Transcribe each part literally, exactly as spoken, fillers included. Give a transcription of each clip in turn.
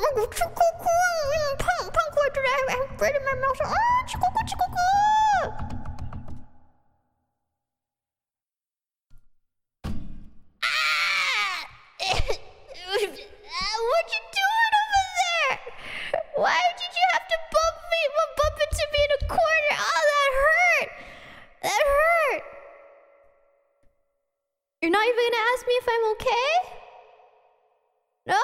I have bread in my mouth. Ah, chikuku, chikuku. Ah! What you doing over there? Why did you have to bump me? Well, bump into me in a corner? Oh, that hurt. That hurt. You're not even gonna ask me if I'm okay? No?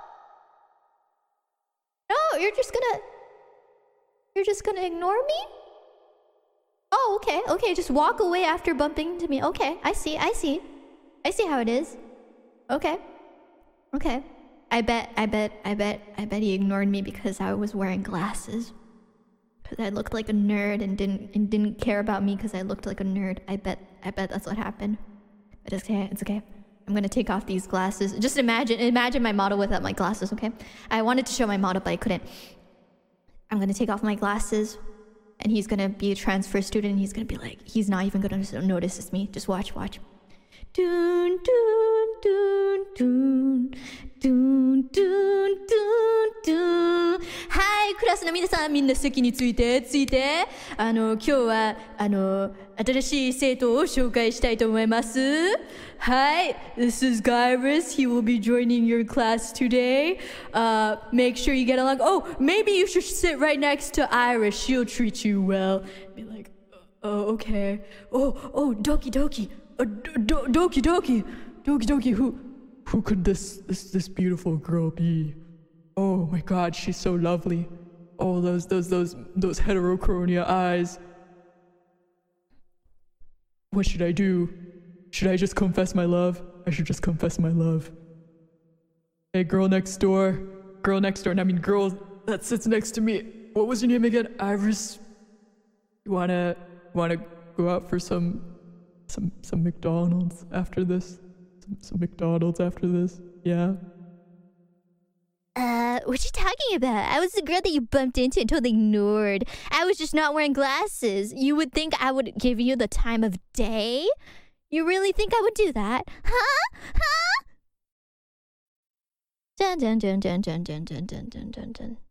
No, you're just gonna... You're just gonna ignore me? Oh, okay, okay. Just walk away after bumping into me. Okay, I see, I see. I see how it is. Okay. Okay. I bet, I bet, I bet, I bet he ignored me because I was wearing glasses. Because I looked like a nerd and didn't and didn't care about me because I looked like a nerd. I bet, I bet that's what happened. But it's okay, it's okay. I'm gonna take off these glasses. Just imagine, imagine my model without my glasses, okay? I wanted to show my model, but I couldn't. I'm gonna take off my glasses, and he's gonna be a transfer student, and he's gonna be like, he's not even gonna notice it's me. Just watch, watch. Doon, doon, doon, doon, doon, doon, doon, doon. はい、クラスの皆さん、みんな席について、ついて。あの、今日は、あの、新しい生徒を紹介したいと思います。はい、this is Gyrus. He will be joining your class today. Uh, make sure you get along. Oh, maybe you should sit right next to Iris. She'll treat you well. Be like, oh, okay. Oh, oh, Doki Doki. Uh, do, doki Doki. Doki Doki. Who, who could this, this, this beautiful girl be? Oh my God, she's so lovely. Oh, those, those, those, those heterochronia eyes. What should I do? Should I just confess my love? I should just confess my love. Hey, girl next door. Girl next door. I mean, girl that sits next to me. What was your name again? Iris. You wanna wanna go out for some some some McDonald's after this? Some, some McDonald's after this? Yeah. Uh, what you talking about? I was the girl that you bumped into and totally ignored. I was just not wearing glasses. You would think I would give you the time of day? You really think I would do that? Huh? Huh? Dun dun dun dun dun dun dun dun dun dun dun.